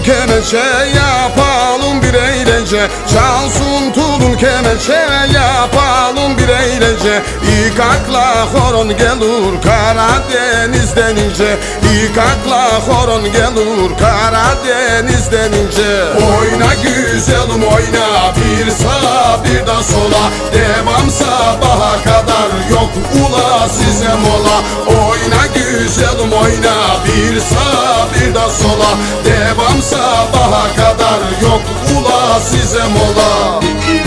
tulun kemençe, yapalım bir eğlence. Çalsın tulun kemençe, yapalım bir eğlence. İlk akla horon gelir Karadeniz'den ince. İlk akla horon gelir Karadeniz'den ince. Oyna güzelim oyna, bir sağa bir de sola. Devam sabaha kadar, yok ula size mola. Oyna güzelim oyna, bir sağa bir de sola. Devam sabaha kadar, yok ula size mola.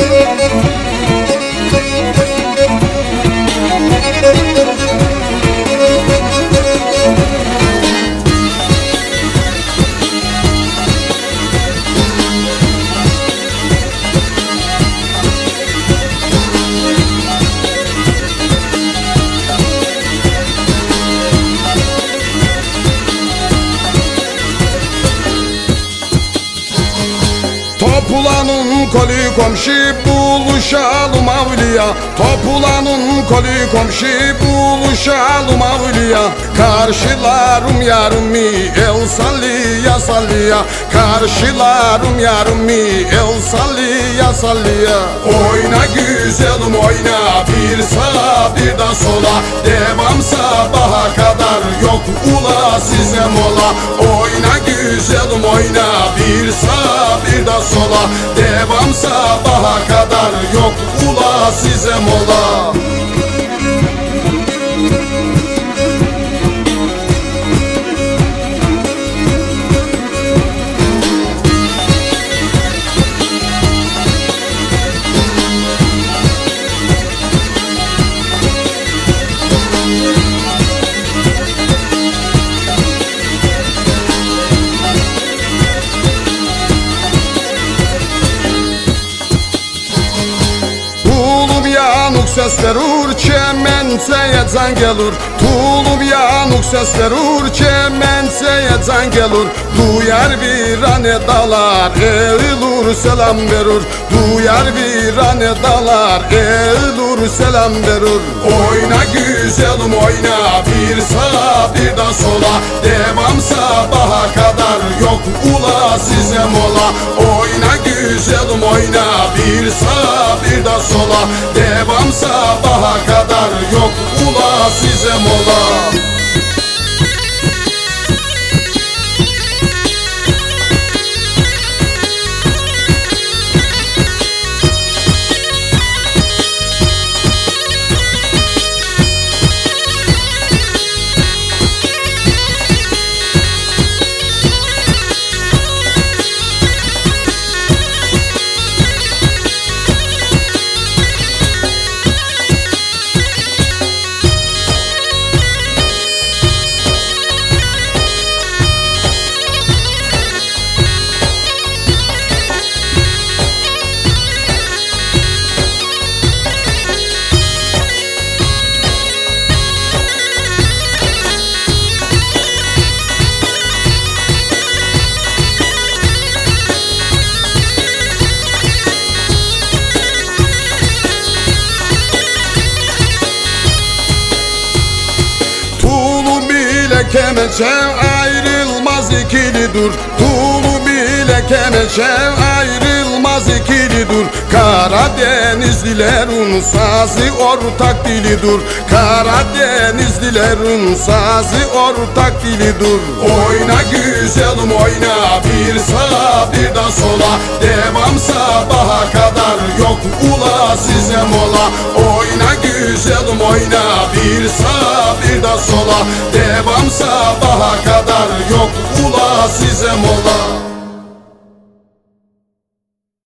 Topulanın koli komşu, buluşalım avliya. Topulanın koli komşu, buluşalım avliya. Karşılarım yarımı, el salliya salliya. Karşılarım yarımı, el salliya salliya. Oyna güzelim oyna, bir sağa bir de sola. Devam sabaha kadar, yok ula size mola. Oyna güzelim oyna, bir sağa bir de sola. Devam sabaha kadar, yok ula size mola. Sesler ur çemençeye can gelir. Tulum yanık sesler ur çemençeye can gelir. Duyar virane dalar, eğilur selam verir. Duyar virane dalar, eğilur selam verir. Oyna güzelim oyna, bir sağa bir de sola. Devam sabaha kadar, yok ula size mola. Oyna güzelim oyna, bir sağa bir de sola. Devam sabaha kadar, yok ula size mola. Kemençe ayrılmaz ikilidir. Tulu bile kemençe ayrılmaz ikilidir. Karadenizlilerin sazı ortak dilidir. Karadenizlilerin sazı ortak dilidir. Oyna güzelim oyna, bir sağa bir de sola. Devam sabaha kadar, yok ula size mola. Oyna güzelim oyna, bir sağa bir de sola. Devam sabaha kadar, yok ula size mola.